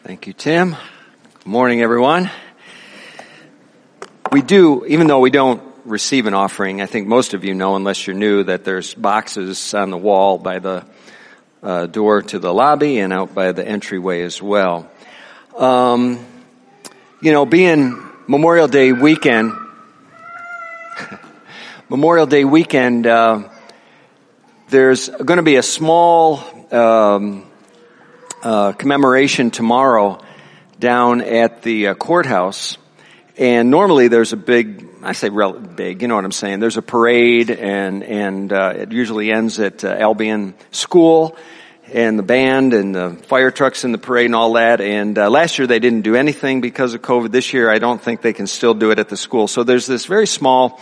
Thank you, Tim. Good morning, everyone. We do, even though we don't receive an offering, I think most of you know, unless you're new, that there's boxes on the wall by the door to the lobby and out by the entryway as well. Being Memorial Day weekend, there's going to be a small commemoration tomorrow down at the courthouse. And normally there's a big, I say big, you know what I'm saying. There's a parade and it usually ends at Albion School and the band and the fire trucks in the parade and all that. And last year they didn't do anything because of COVID. This year I don't think they can still do it at the school. So there's this very small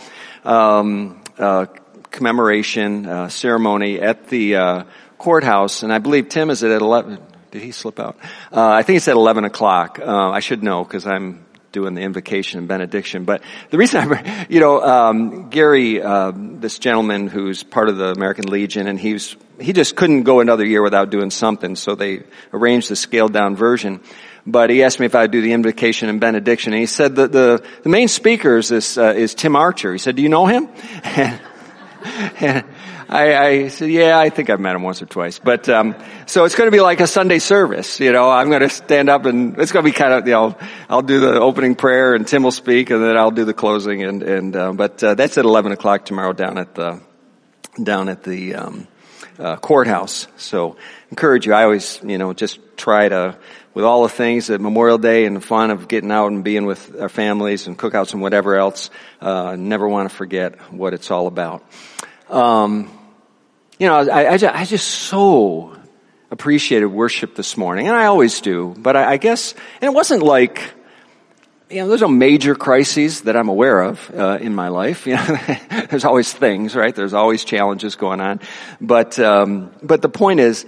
commemoration ceremony at the courthouse. And I believe Tim is at 11. Did he slip out? I think it's at 11 o'clock. I should know because I'm doing the invocation and benediction. But the reason Gary, this gentleman who's part of the American Legion, and he just couldn't go another year without doing something, so they arranged the scaled down version. But he asked me if I'd do the invocation and benediction, and he said that the main speaker is Tim Archer. He said, "Do you know him?" And I said, yeah, I think I've met him once or twice. But, so it's going to be like a Sunday service, I'm going to stand up and it's going to be kind of, I'll do the opening prayer and Tim will speak and then I'll do the closing but that's at 11 o'clock tomorrow down at the courthouse. So encourage you. I always, just try to, with all the things at Memorial Day and the fun of getting out and being with our families and cookouts and whatever else, never want to forget what it's all about. I just so appreciated worship this morning, and I always do, but I guess, and it wasn't like, there's no major crises that I'm aware of, in my life. There's always things, right? There's always challenges going on. But the point is,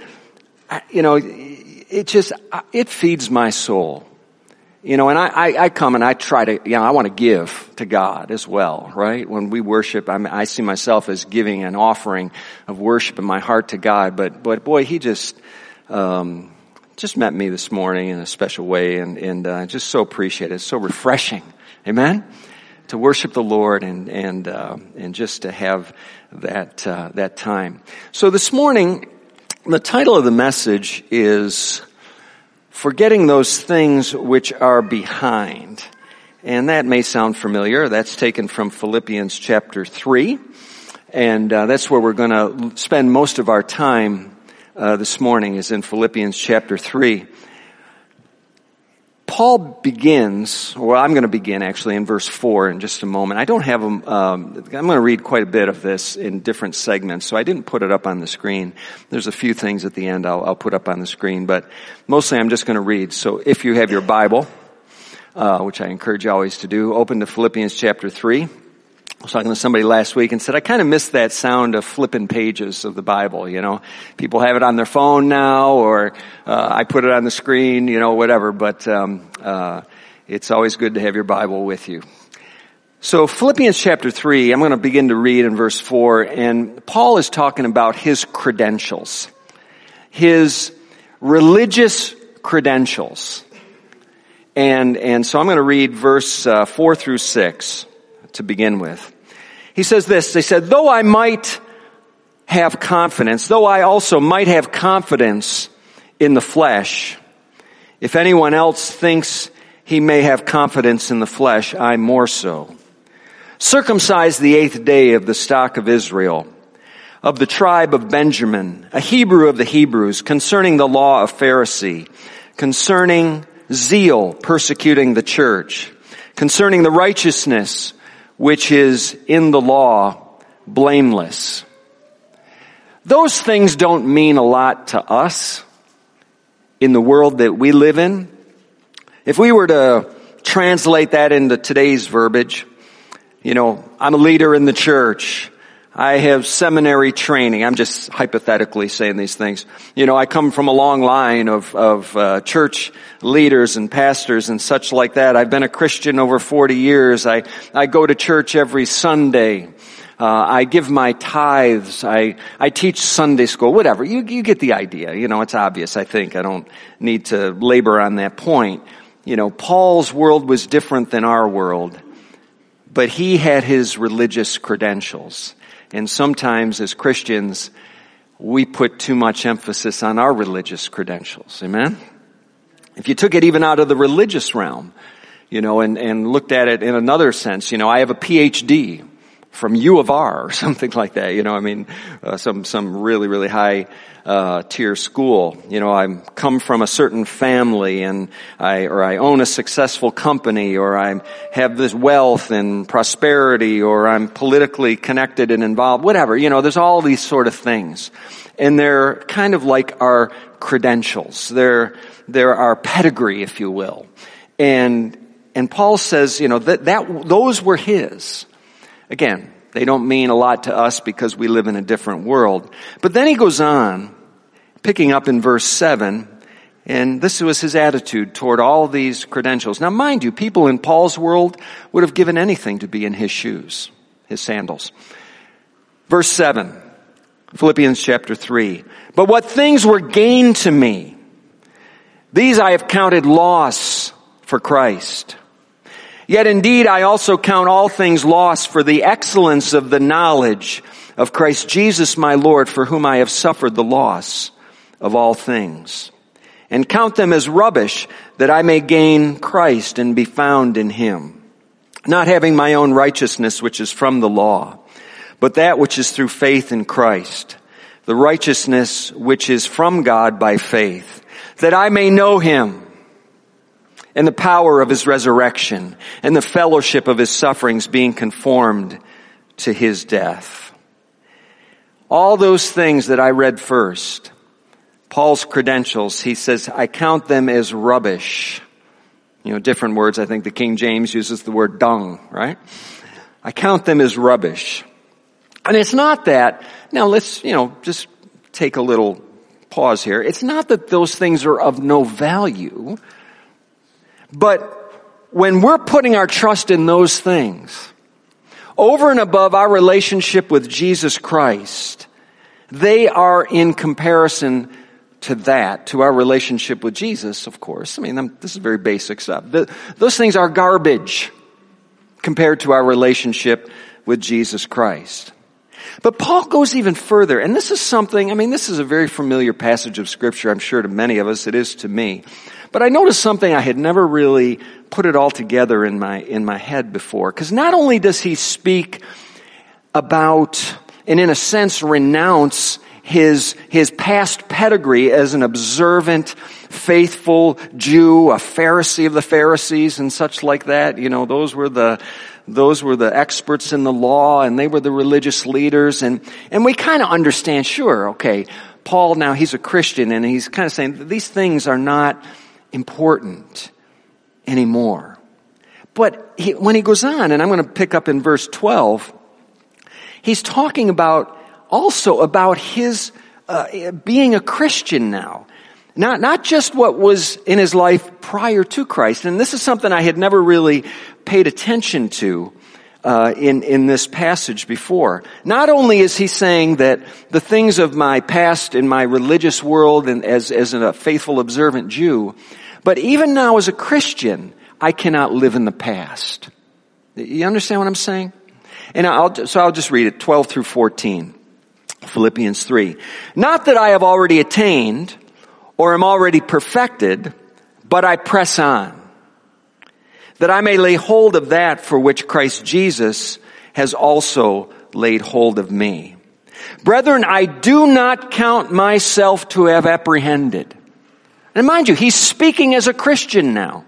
it feeds my soul. And I come and I try to, I want to give to God as well, right? When we worship, I see myself as giving an offering of worship in my heart to God. But boy, he just met me this morning in a special way and I just so appreciate it. It's so refreshing. Amen? To worship the Lord and just to have that time. So this morning, the title of the message is Forgetting Those Things Which Are Behind. And that may sound familiar. That's taken from Philippians chapter 3. And that's where we're going to spend most of our time this morning, is in Philippians chapter 3. Paul begins, I'm going to begin actually in verse 4 in just a moment. I don't have them, I'm going to read quite a bit of this in different segments, so I didn't put it up on the screen. There's a few things at the end I'll put up on the screen, but mostly I'm just going to read. So if you have your Bible, which I encourage you always to do, open to Philippians chapter 3. I was talking to somebody last week and said, I kind of miss that sound of flipping pages of the Bible, People have it on their phone now, or I put it on the screen, whatever, but it's always good to have your Bible with you. So Philippians chapter 3, I'm going to begin to read in verse 4, and Paul is talking about his credentials, his religious credentials. And so I'm going to read verse 4 through 6 to begin with. He says this, they said, though I also might have confidence in the flesh, if anyone else thinks he may have confidence in the flesh, I more so. Circumcised the 8th day of the stock of Israel, of the tribe of Benjamin, a Hebrew of the Hebrews, concerning the law of Pharisee, concerning zeal, persecuting the church, concerning the righteousness which is in the law, blameless. Those things don't mean a lot to us in the world that we live in. If we were to translate that into today's verbiage, I'm a leader in the church. I have seminary training. I'm just hypothetically saying these things. I come from a long line of church leaders and pastors and such like that. I've been a Christian over 40 years. I go to church every Sunday. I give my tithes. I teach Sunday school, whatever. You get the idea. It's obvious, I think. I don't need to labor on that point. Paul's world was different than our world, but he had his religious credentials. And sometimes as Christians, we put too much emphasis on our religious credentials. Amen? If you took it even out of the religious realm, and looked at it in another sense, I have a PhD from U of R or something like that, some really, really high, tier school. I come from a certain family and I own a successful company, or I have this wealth and prosperity, or I'm politically connected and involved, whatever. There's all these sort of things. And they're kind of like our credentials. They're our pedigree, if you will. And Paul says, those were his. Again, they don't mean a lot to us because we live in a different world. But then he goes on, picking up in verse 7, and this was his attitude toward all these credentials. Now, mind you, people in Paul's world would have given anything to be in his shoes, his sandals. Verse 7, Philippians chapter 3. But what things were gained to me, these I have counted loss for Christ. Yet indeed I also count all things lost for the excellence of the knowledge of Christ Jesus my Lord, for whom I have suffered the loss of all things, and count them as rubbish, that I may gain Christ and be found in him, not having my own righteousness which is from the law, but that which is through faith in Christ, the righteousness which is from God by faith, that I may know him and the power of his resurrection and the fellowship of his sufferings, being conformed to his death. All those things that I read first, Paul's credentials, he says, I count them as rubbish. Different words. I think the King James uses the word dung, right? I count them as rubbish. And it's not that, now let's, just take a little pause here. It's not that those things are of no value. But when we're putting our trust in those things, over and above our relationship with Jesus Christ, they are in comparison to that, to our relationship with Jesus, of course. This is very basic stuff. Those things are garbage compared to our relationship with Jesus Christ. But Paul goes even further, and this is something, this is a very familiar passage of Scripture, I'm sure to many of us, it is to me. But I noticed something I had never really put it all together in my head before. Because not only does he speak about, and in a sense renounce his past pedigree as an observant, faithful Jew, a Pharisee of the Pharisees and such like that. Those were the experts in the law, and they were the religious leaders. And we kind of understand, sure, okay, Paul now, he's a Christian, and he's kind of saying that these things are not important anymore. But when he goes on, and I'm going to pick up in verse 12, he's talking also about his being a Christian now. Not just what was in his life prior to Christ. And this is something I had never really paid attention to in this passage before. Not only is he saying that the things of my past in my religious world and as a faithful observant Jew, but even now as a Christian, I cannot live in the past. You understand what I'm saying? And I'll just read it, 12 through 14. Philippians 3. Not that I have already attained or am already perfected, but I press on, that I may lay hold of that for which Christ Jesus has also laid hold of me. Brethren, I do not count myself to have apprehended. And mind you, he's speaking as a Christian now.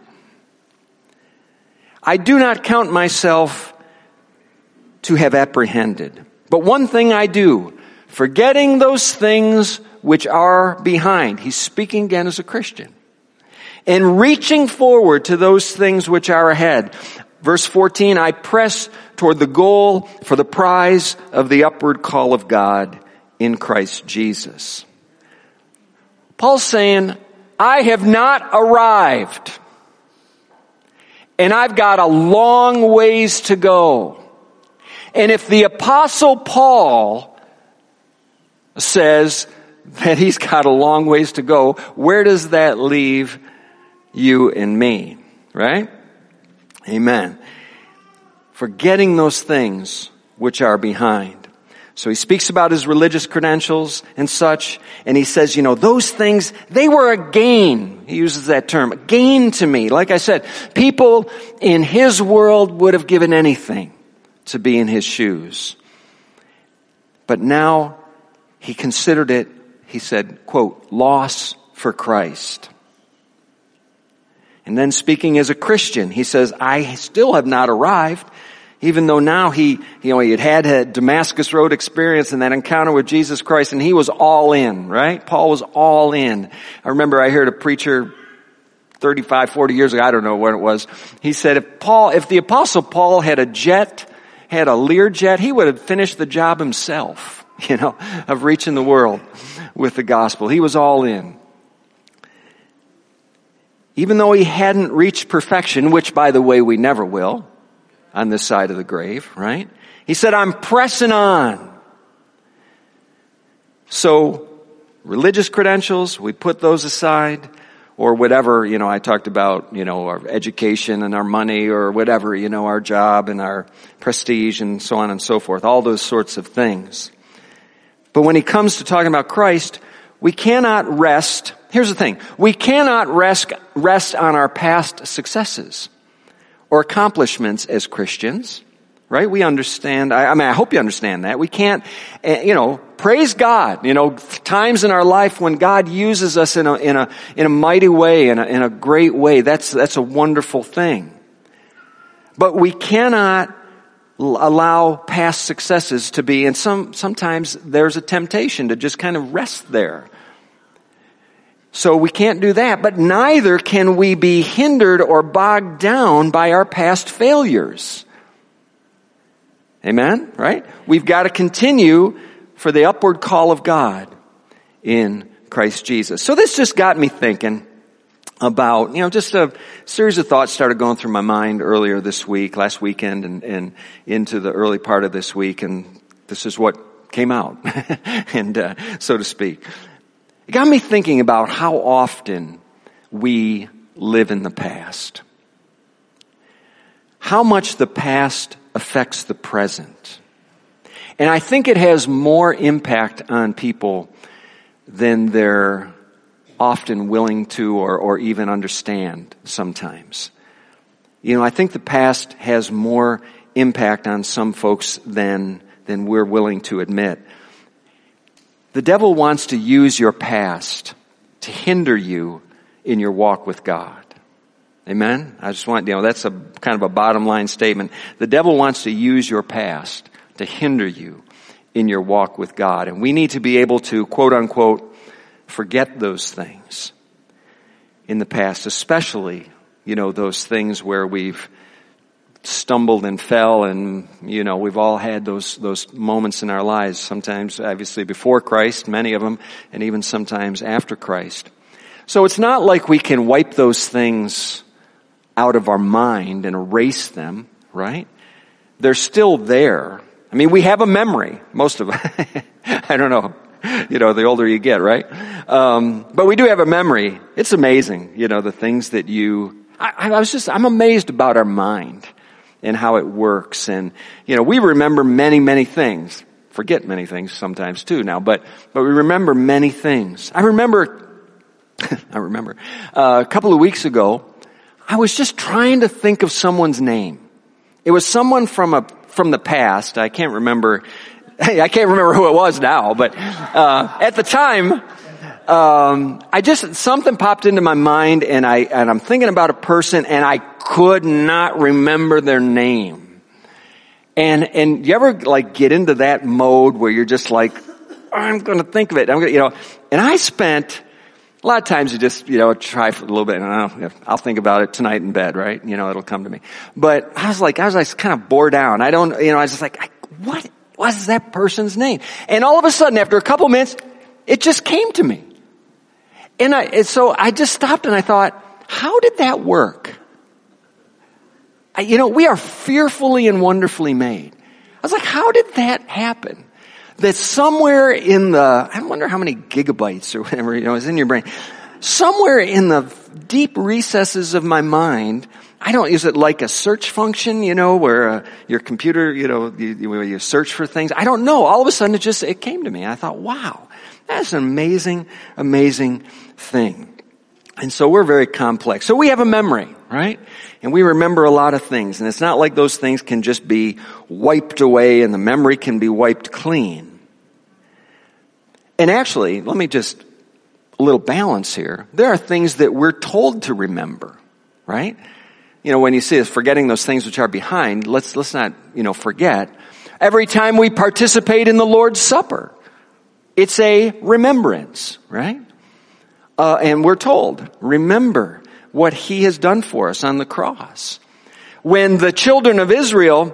I do not count myself to have apprehended. But one thing I do, forgetting those things which are behind. He's speaking again as a Christian. And reaching forward to those things which are ahead. Verse 14, I press toward the goal for the prize of the upward call of God in Christ Jesus. Paul's saying, I have not arrived. And I've got a long ways to go. And if the Apostle Paul says that he's got a long ways to go, where does that leave you and me? Right? Amen. Forgetting those things which are behind. So he speaks about his religious credentials and such, and he says, those things, they were a gain. He uses that term, a gain to me. Like I said, people in his world would have given anything to be in his shoes. But now he considered it, he said, quote, loss for Christ. And then speaking as a Christian, he says, I still have not arrived. Even though now he had a Damascus Road experience and that encounter with Jesus Christ, and he was all in, right? Paul was all in. I remember I heard a preacher 35, 40 years ago, I don't know when it was. He said if the Apostle Paul had a Learjet, he would have finished the job himself, of reaching the world with the gospel. He was all in. Even though he hadn't reached perfection, which by the way we never will, on this side of the grave, right? He said, I'm pressing on. So, religious credentials, we put those aside, or whatever, I talked about, our education and our money, or whatever, our job and our prestige and so on and so forth, all those sorts of things. But when he comes to talking about Christ, we cannot rest. Here's the thing. We cannot rest on our past successes or accomplishments as Christians, right? We understand, I hope you understand that. We can't, praise God, times in our life when God uses us in a mighty way, in a great way. That's a wonderful thing. But we cannot allow past successes to be, and sometimes there's a temptation to just kind of rest there. So we can't do that, but neither can we be hindered or bogged down by our past failures. Amen? Right? We've got to continue for the upward call of God in Christ Jesus. So this just got me thinking about, just a series of thoughts started going through my mind earlier this week, last weekend, and into the early part of this week, and this is what came out, and so to speak. It got me thinking about how often we live in the past. How much the past affects the present. And I think it has more impact on people than they're often willing to or even understand sometimes. I think the past has more impact on some folks than we're willing to admit. The devil wants to use your past to hinder you in your walk with God. Amen? I just want, that's a kind of a bottom line statement. The devil wants to use your past to hinder you in your walk with God. And we need to be able to, quote unquote, forget those things in the past, especially, those things where we've stumbled and fell, and we've all had those moments in our lives, sometimes obviously before Christ, many of them, and even sometimes after Christ. So it's not like we can wipe those things out of our mind and erase them, right? They're still there. I mean, we have a memory, most of us. I don't know, the older you get, right? But we do have a memory. It's amazing, the things that I'm amazed about our mind and how it works. And, we remember many, many things. Forget many things sometimes too now, but we remember many things. I remember a couple of weeks ago, I was just trying to think of someone's name. It was someone from the past. I can't remember who it was now, but at the time, something popped into my mind, and I'm thinking about a person, and I could not remember their name. And you ever get into that mode where you're just like, I'm going to think of it. And I spent a lot of times you just, try for a little bit, and I'll think about it tonight in bed, right? It'll come to me. But I was kind of bored down. I was just like, what was that person's name? And all of a sudden, after a couple minutes, it just came to me. So I just stopped and I thought, how did that work? We are fearfully and wonderfully made. was like, how did that happen? That somewhere in I wonder how many gigabytes or whatever, is in your brain. Somewhere in the deep recesses of my mind, I don't use it like a search function, where your computer, where you search for things. I don't know. All of a sudden it came to me. I thought, wow, that's an amazing, amazing thing. And so we're very complex. So we have a memory, right? And we remember a lot of things. And it's not like those things can just be wiped away and the memory can be wiped clean. And actually, let me just, a little balance here. There are things that we're told to remember, right? When you see us forgetting those things which are behind, let's not, forget. Every time we participate in the Lord's Supper, it's a remembrance, right? And we're told, remember what He has done for us on the cross. When the children of Israel,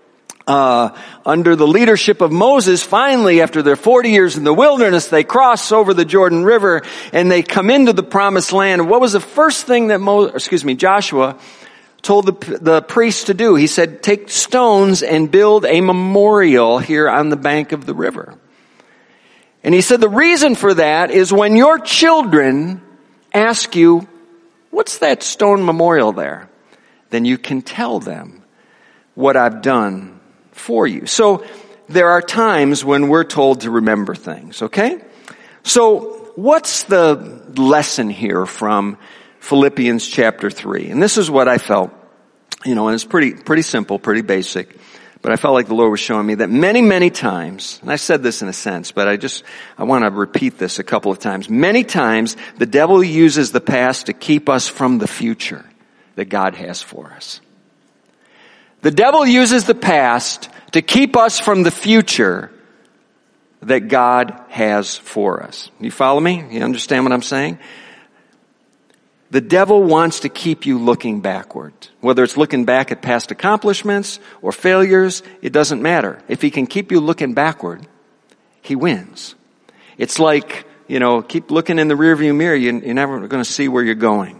under the leadership of Moses, finally, after their 40 years in the wilderness, they cross over the Jordan River and they come into the promised land. What was the first thing that Joshua told the priests to do? He said, take stones and build a memorial here on the bank of the river. And he said the reason for that is when your children ask you, what's that stone memorial there? Then you can tell them what I've done for you. So there are times when we're told to remember things, okay? So what's the lesson here from Philippians chapter 3? And this is what I felt, and it's pretty simple, pretty basic. But I felt like the Lord was showing me that many, many times, and I said this in a sense, but I want to repeat this a couple of times. Many times, the devil uses the past to keep us from the future that God has for us. The devil uses the past to keep us from the future that God has for us. You follow me? You understand what I'm saying? The devil wants to keep you looking backward. Whether it's looking back at past accomplishments or failures, it doesn't matter. If he can keep you looking backward, he wins. It's like, keep looking in the rearview mirror. You're never going to see where you're going.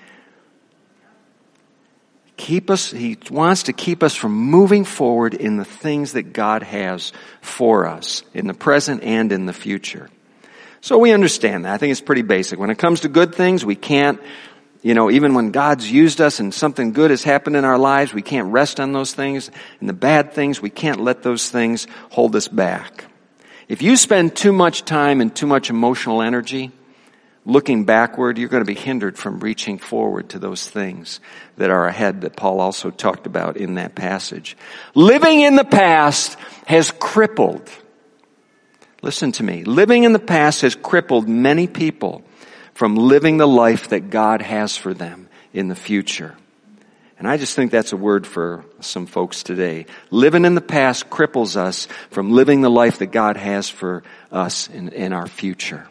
He wants to keep us from moving forward in the things that God has for us in the present and in the future. So we understand that. I think it's pretty basic. When it comes to good things, we can't, even when God's used us and something good has happened in our lives, we can't rest on those things. And the bad things, we can't let those things hold us back. If you spend too much time and too much emotional energy looking backward, you're going to be hindered from reaching forward to those things that are ahead that Paul also talked about in that passage. Living in the past has crippled. Listen to me. Living in the past has crippled many people from living the life that God has for them in the future. And I just think that's a word for some folks today. Living in the past cripples us from living the life that God has for us in our future.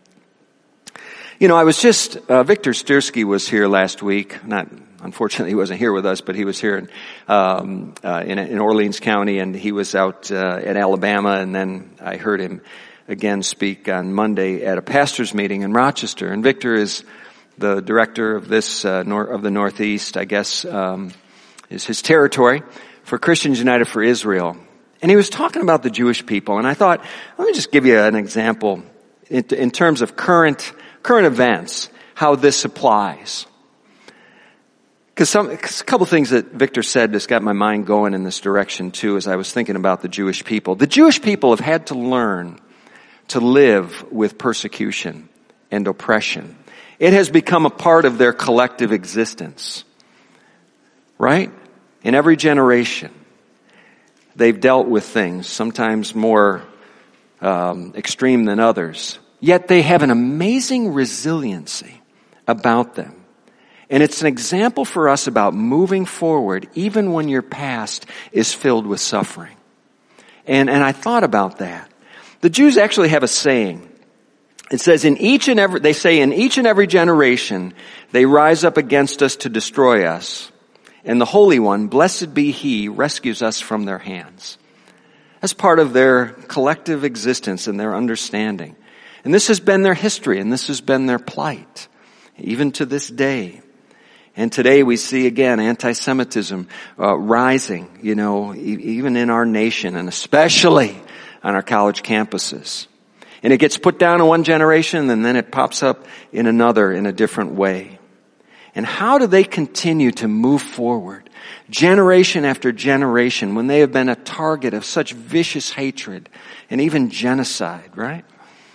I was Victor Stiersky was here last week. Unfortunately, he wasn't here with us, but he was here in Orleans County, and he was out at Alabama. And then I heard him again speak on Monday at a pastor's meeting in Rochester. And Victor is the director of this of the Northeast, I guess, is his territory for Christians United for Israel. And he was talking about the Jewish people, and I thought, let me just give you an example in terms of current events, how this applies. Because a couple things that Victor said just got my mind going in this direction too as I was thinking about the Jewish people. The Jewish people have had to learn to live with persecution and oppression. It has become a part of their collective existence. Right? In every generation, they've dealt with things, sometimes more extreme than others. Yet they have an amazing resiliency about them. And it's an example for us about moving forward even when your past is filled with suffering. And I thought about that. The Jews actually have a saying. It says, in each and every generation, they rise up against us to destroy us. And the Holy One, blessed be He, rescues us from their hands. That's part of their collective existence and their understanding. And this has been their history, and this has been their plight, even to this day. And today we see again anti-Semitism rising, even in our nation and especially on our college campuses. And it gets put down in one generation and then it pops up in another in a different way. And how do they continue to move forward, generation after generation, when they have been a target of such vicious hatred and even genocide, right?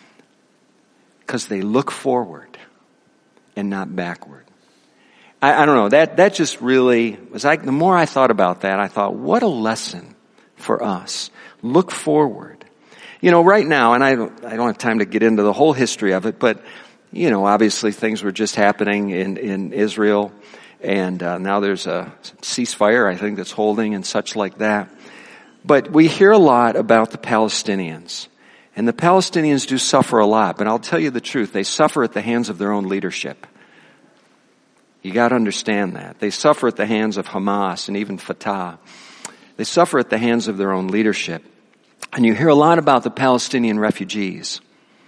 Because they look forward and not backward. I don't know, that just really was the more I thought about that, I thought, what a lesson for us. Look forward. Right now, and I don't have time to get into the whole history of it, but obviously things were just happening in Israel, and now there's a ceasefire, I think, that's holding and such like that. But we hear a lot about the Palestinians, and the Palestinians do suffer a lot, but I'll tell you the truth, they suffer at the hands of their own leadership. You got to understand that. They suffer at the hands of Hamas and even Fatah. They suffer at the hands of their own leadership. And you hear a lot about the Palestinian refugees.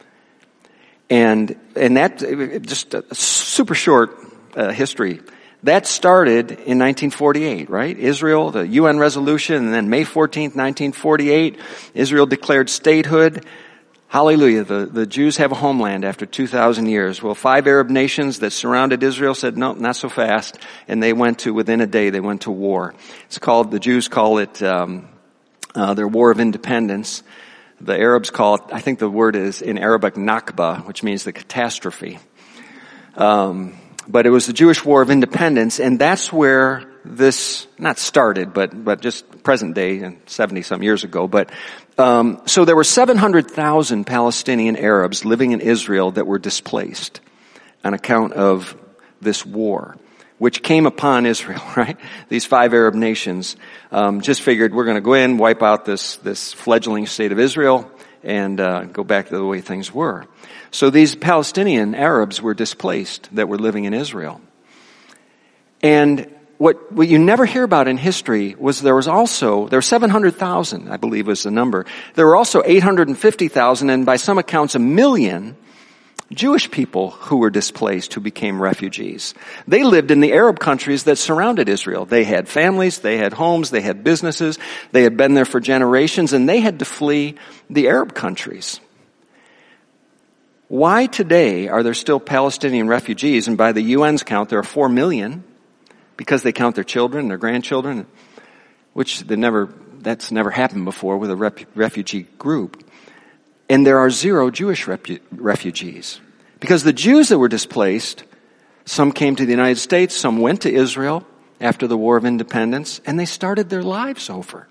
And that, just a super short history, that started in 1948, right? Israel, the UN resolution, and then May 14th, 1948, Israel declared statehood. Hallelujah, the Jews have a homeland after 2,000 years. Well, 5 Arab nations that surrounded Israel said, no, not so fast. And they within a day, they went to war. The Jews call it their war of independence. The Arabs call it, I think the word is in Arabic, Nakba, which means the catastrophe. But it was the Jewish War of Independence, and that's where this, not started, but just present day, and 70-some years ago. But so there were 700,000 Palestinian Arabs living in Israel that were displaced on account of this war, which came upon Israel, right? These 5 Arab nations just figured we're going to go in, wipe out this fledgling state of Israel, and go back to the way things were. So these Palestinian Arabs were displaced that were living in Israel. And what you never hear about in history was there were 700,000, I believe was the number. There were also 850,000, and by some accounts 1 million Jewish people who were displaced, who became refugees. They lived in the Arab countries that surrounded Israel. They had families, they had homes, they had businesses, they had been there for generations, and they had to flee the Arab countries. Why today are there still Palestinian refugees? And by the UN's count, there are 4 million, because they count their children, their grandchildren, which that's never happened before with a refugee group. And there are 0 Jewish refugees. Because the Jews that were displaced, some came to the United States, some went to Israel after the War of Independence, and they started their lives over.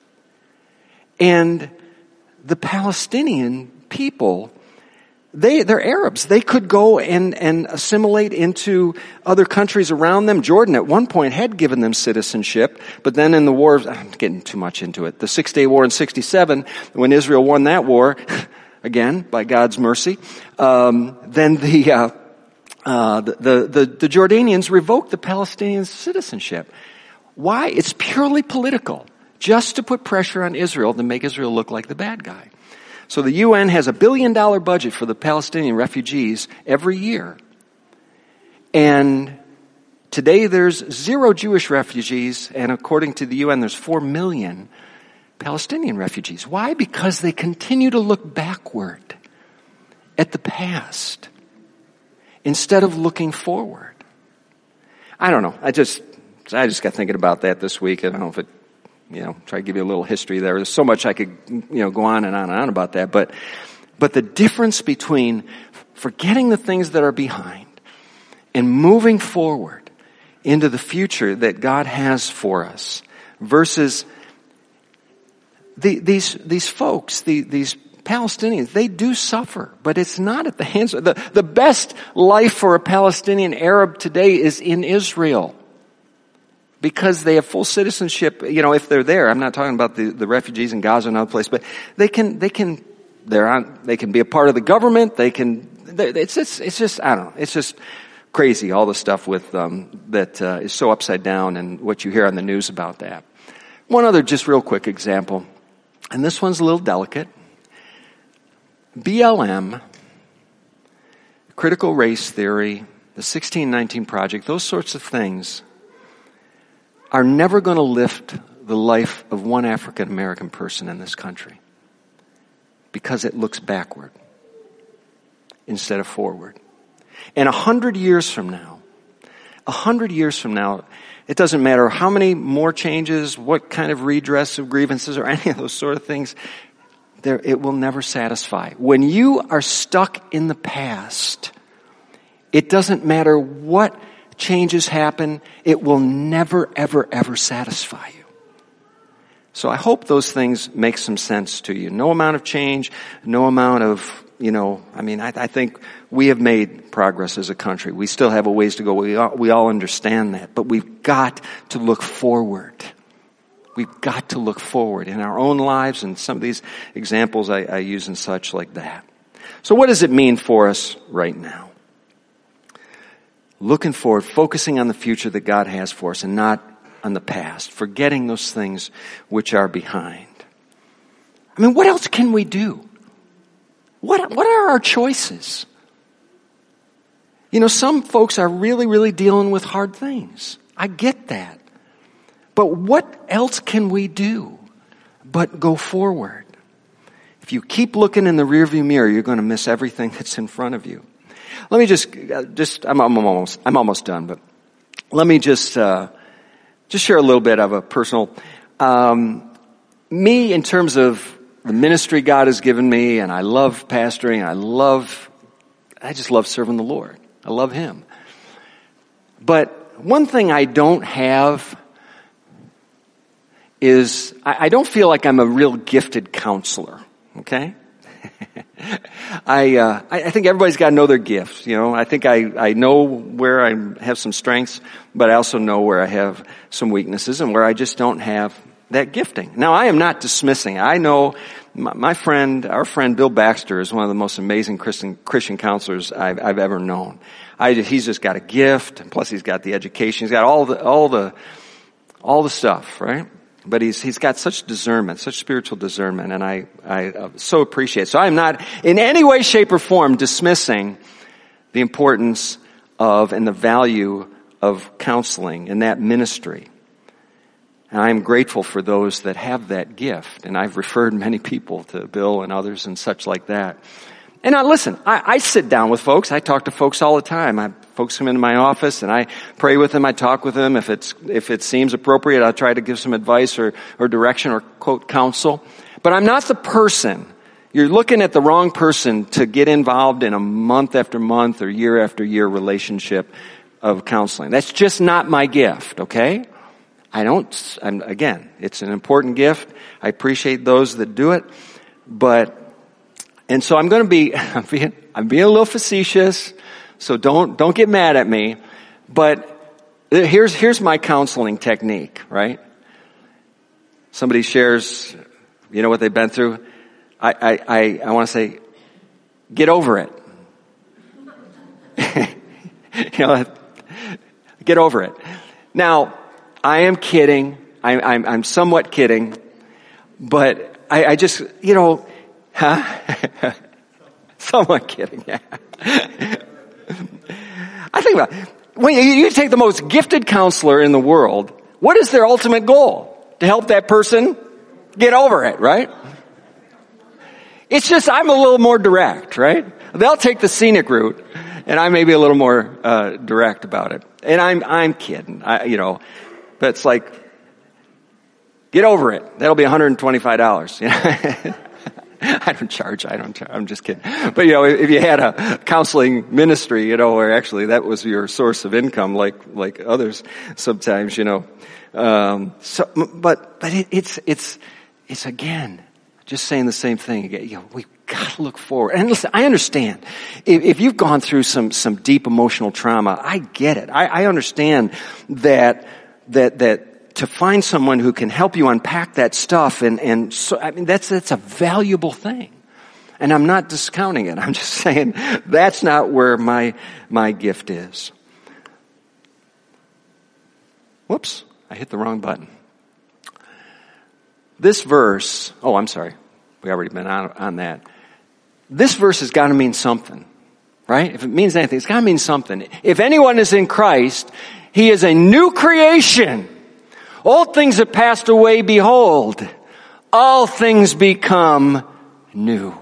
And the Palestinian people, they're Arabs. They could go and assimilate into other countries around them. Jordan at one point had given them citizenship, but then in the war, I'm getting too much into it, the 6-Day War in 1967, when Israel won that war, again, by God's mercy, then the Jordanians revoked the Palestinian citizenship. Why? It's purely political, just to put pressure on Israel to make Israel look like the bad guy. So the UN has $1 billion budget for the Palestinian refugees every year. And today there's 0 Jewish refugees, and according to the UN, there's 4 million Palestinian refugees. Why? Because they continue to look backward at the past instead of looking forward. I don't know. I just got thinking about that this week. I don't know if it, try to give you a little history there. There's so much I could, go on and on and on about that. But the difference between forgetting the things that are behind and moving forward into the future that God has for us versus these folks, these Palestinians, they do suffer, but it's not at the hands of the best life for a Palestinian Arab today is in Israel. Because they have full citizenship, if they're there. I'm not talking about the refugees in Gaza and other places, but they can be a part of the government. It's just, I don't know. It's just crazy, all the stuff with, that is so upside down and what you hear on the news about that. One other just real quick example, and this one's a little delicate. BLM, critical race theory, the 1619 Project, those sorts of things are never going to lift the life of one African American person in this country because it looks backward instead of forward. And 100 years from now, it doesn't matter how many more changes, what kind of redress of grievances or any of those sort of things, it will never satisfy. When you are stuck in the past, it doesn't matter what changes happen, it will never, ever, ever satisfy you. So I hope those things make some sense to you. No amount of change, no amount of, I think we have made progress as a country. We still have a ways to go. We all understand that. But we've got to look forward. We've got to look forward in our own lives, and some of these examples I use and such like that. So what does it mean for us right now? Looking forward, focusing on the future that God has for us and not on the past, forgetting those things which are behind. I mean, what else can we do? What are our choices? Some folks are really, really dealing with hard things. I get that. But what else can we do but go forward? If you keep looking in the rearview mirror, you're going to miss everything that's in front of you. Let me I'm almost done, but let me just share a little bit of a personal, me in terms of the ministry God has given me, and I love pastoring, I just love serving the Lord. I love Him. But one thing I don't have is, I don't feel like I'm a real gifted counselor, okay? I think everybody's got to know their gifts, I think I know where I have some strengths, but I also know where I have some weaknesses and where I just don't have that gifting. Now, I am not dismissing. I know our friend Bill Baxter is one of the most amazing Christian counselors I've ever known. He's just got a gift, and plus he's got the education. He's got all the stuff, right? But he's got such discernment, such spiritual discernment, and I so appreciate it. So I'm not in any way, shape, or form dismissing the importance of and the value of counseling and that ministry. And I'm grateful for those that have that gift. And I've referred many people to Bill and others and such like that. And listen, I sit down with folks. I talk to folks all the time. Folks come into my office and I pray with them. I talk with them. If it seems appropriate, I'll try to give some advice or direction or quote counsel. But I'm not the person. You're looking at the wrong person to get involved in a month after month or year after year relationship of counseling. That's just not my gift, okay? Again, it's an important gift. I appreciate those that do it. And so I'm being a little facetious, so don't get mad at me. But here's my counseling technique, right? Somebody shares, what they've been through. I want to say, get over it. Get over it. Now, I am kidding. I'm somewhat kidding, but I just, somewhat kidding. Yeah. I think about it. When you take the most gifted counselor in the world, what is their ultimate goal? To help that person get over it, right? It's just I'm a little more direct, right? They'll take the scenic route, and I may be a little more direct about it. And I'm kidding, but it's like, get over it. That'll be $125. I don't charge. I'm just kidding. But if you had a counseling ministry, where actually that was your source of income, like others sometimes, but it's again just saying the same thing again. We've got to look forward. And listen, I understand if you've gone through some deep emotional trauma, I get it. I understand that to find someone who can help you unpack that stuff and so, that's a valuable thing. And I'm not discounting it. I'm just saying that's not where my gift is. Whoops, I hit the wrong button. This verse, I'm sorry. We already been on that. This verse has got to mean something. Right? If it means anything, it's got to mean something. If anyone is in Christ, he is a new creation. Old things have passed away, behold, all things become new.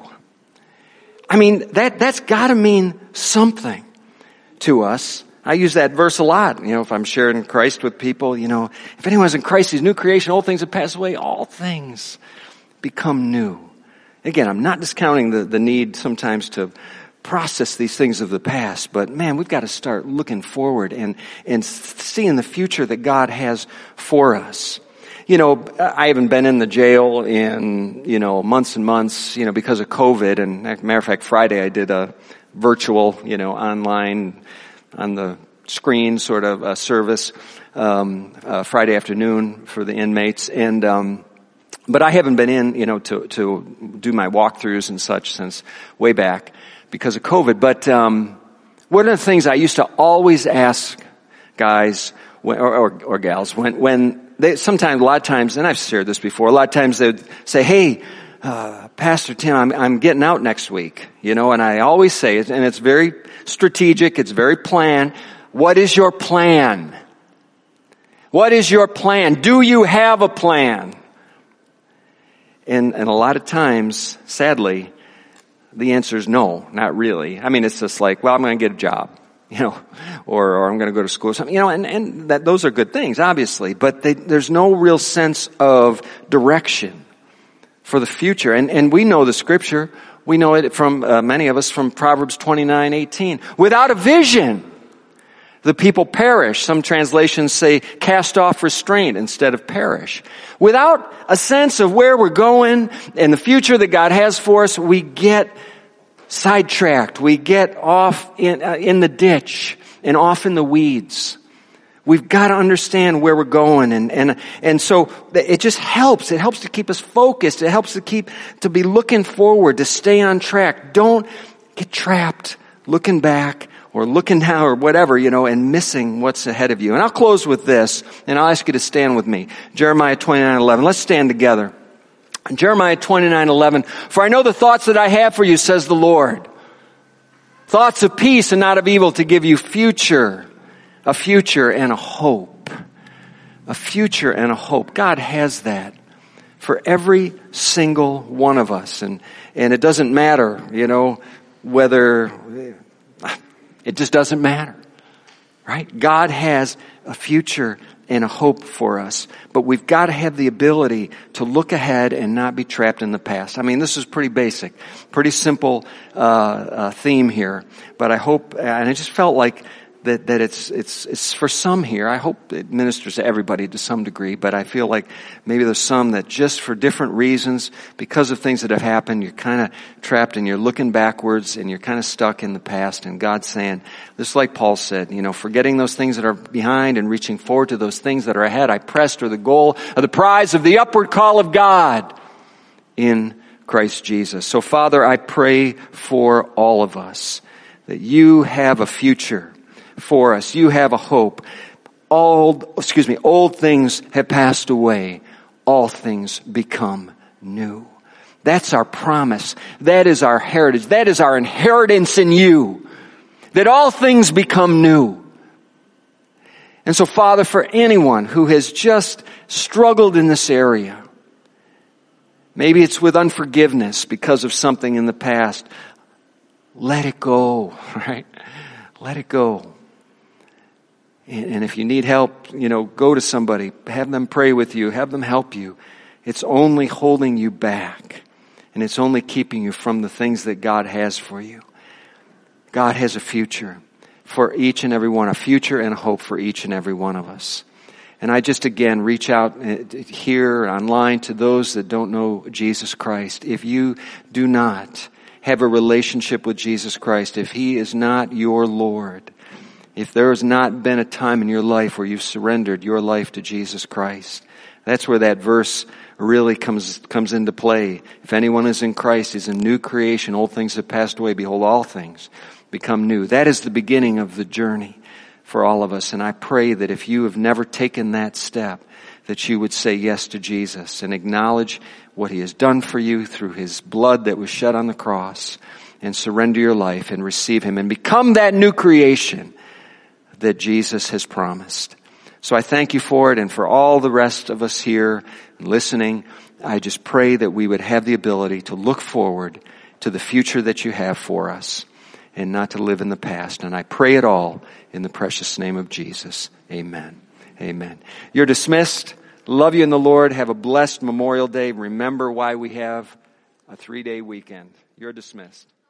I mean, that's got to mean something to us. I use that verse a lot, if I'm sharing Christ with people, if anyone's in Christ, he's a new creation, old things have passed away, all things become new. Again, I'm not discounting the need sometimes to process these things of the past, but man, we've got to start looking forward and seeing the future that God has for us. I haven't been in the jail in, months and months, because of COVID. And as a matter of fact, Friday I did a virtual, online on the screen sort of a service, Friday afternoon for the inmates. And, but I haven't been in, to do my walkthroughs and such since way back because of COVID. But, one of the things I used to always ask guys or gals when they, sometimes, a lot of times, and I've shared this before, a lot of times they'd say, hey, Pastor Tim, I'm getting out next week, and I always say it, and it's very strategic, it's very planned. What is your plan? What is your plan? Do you have a plan? And a lot of times, sadly, the answer is no, not really. I mean, it's just like, well, I'm going to get a job. Or I'm going to go to school or something, and that those are good things, obviously, but there's no real sense of direction for the future. And we know the scripture. We know it from, many of us from Proverbs 29:18. Without a vision, the people perish. Some translations say cast off restraint instead of perish. Without a sense of where we're going and the future that God has for us, we get sidetracked. We get off in the ditch and off in the weeds. We've got to understand where we're going, and so it just helps. It helps to keep us focused. It helps to be looking forward, to stay on track. Don't get trapped looking back or looking down or whatever, and missing what's ahead of you. And I'll close with this, and I'll ask you to stand with me. Jeremiah 29:11. Let's stand together. Jeremiah 29:11, for I know the thoughts that I have for you, says the Lord. Thoughts of peace and not of evil, to give you a future and a hope. A future and a hope. God has that for every single one of us. And it doesn't matter, whether, it just doesn't matter. Right? God has a future and a hope for us. But we've got to have the ability to look ahead and not be trapped in the past. I mean, this is pretty basic, pretty simple theme here. But I hope, and I just felt like that it's for some here. I hope it ministers to everybody to some degree, but I feel like maybe there's some that just for different reasons, because of things that have happened, you're kind of trapped and you're looking backwards and you're kind of stuck in the past. And God's saying, just like Paul said, forgetting those things that are behind and reaching forward to those things that are ahead, I press toward the goal of the prize of the upward call of God in Christ Jesus. So Father, I pray for all of us that you have a future for us. You have a hope. Old things have passed away. All things become new. That's our promise. That is our heritage. That is our inheritance in you. That all things become new. And so, Father, for anyone who has just struggled in this area, maybe it's with unforgiveness because of something in the past, let it go, right? Let it go. And if you need help, go to somebody, have them pray with you, have them help you. It's only holding you back, and it's only keeping you from the things that God has for you. God has a future for each and every one, a future and a hope for each and every one of us. And I just again reach out here online to those that don't know Jesus Christ. If you do not have a relationship with Jesus Christ, if He is not your Lord, if there has not been a time in your life where you've surrendered your life to Jesus Christ, that's where that verse really comes into play. If anyone is in Christ, he's a new creation. Old things have passed away. Behold, all things become new. That is the beginning of the journey for all of us. And I pray that if you have never taken that step, that you would say yes to Jesus and acknowledge what He has done for you through His blood that was shed on the cross, and surrender your life and receive him and become that new creation that Jesus has promised. So I thank you for it, and for all the rest of us here listening, I just pray that we would have the ability to look forward to the future that you have for us and not to live in the past. And I pray it all in the precious name of Jesus. Amen. Amen. You're dismissed. Love you in the Lord. Have a blessed Memorial Day. Remember why we have a 3-day weekend. You're dismissed.